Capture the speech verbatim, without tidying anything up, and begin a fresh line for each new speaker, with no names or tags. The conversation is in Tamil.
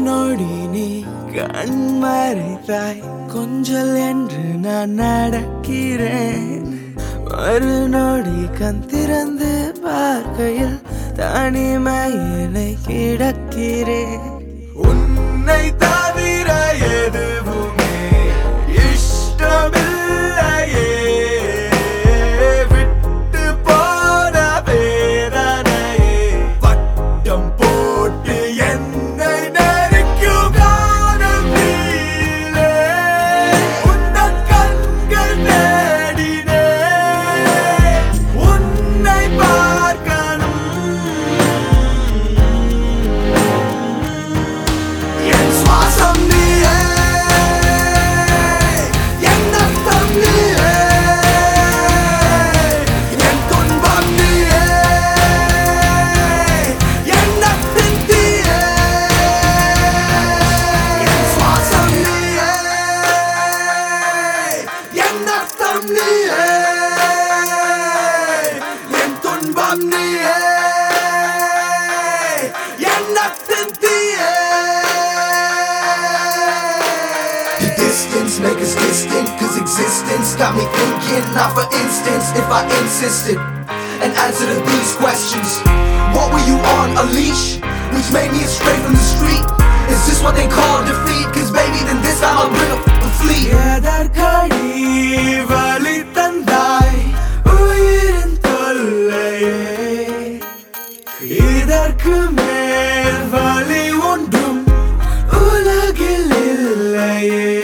நொடி நீ கண் மறைத்தாய் கொஞ்சல் என்று நான் நடக்கிறேன். ஒரு நொடி கண் திறந்து பார்க்கையில் தனிமையினை கிடக்கிறேன். உன்னை தவிர எதுவுமே இஷ்டமில்லையே, விட்டு போன வேதனையே வட்டம் போட்டு என்னை நெருக்கும் காலம் நீளே. உந்தன் கண்கள் தேடினே உன்னை பார்க்கணும். என் சுவாசம் நீயே, என் ரத்தம் நீயே, என் துன்பம் நீயே, என் நட்பின் தீயே. என் சுவாசம் நீயே, என் ரத்தம் நீயே, என் துன்பம் நீயே, என் நட்பின் தீயே.
The distance make us distant, cause existence got me thinking. Now for instance, if I insisted and answered these questions, what were you on, a leash? Which made me astray from the street? Is this what they call defeat? Cause baby, then this time I'll bring a f***ing fleet.
எதற்கடி வலி தந்தாய் உயிரின் தொல்லையே, இதற்கு மேல் வலி ஒன்றும் உலகில் இல்லையே.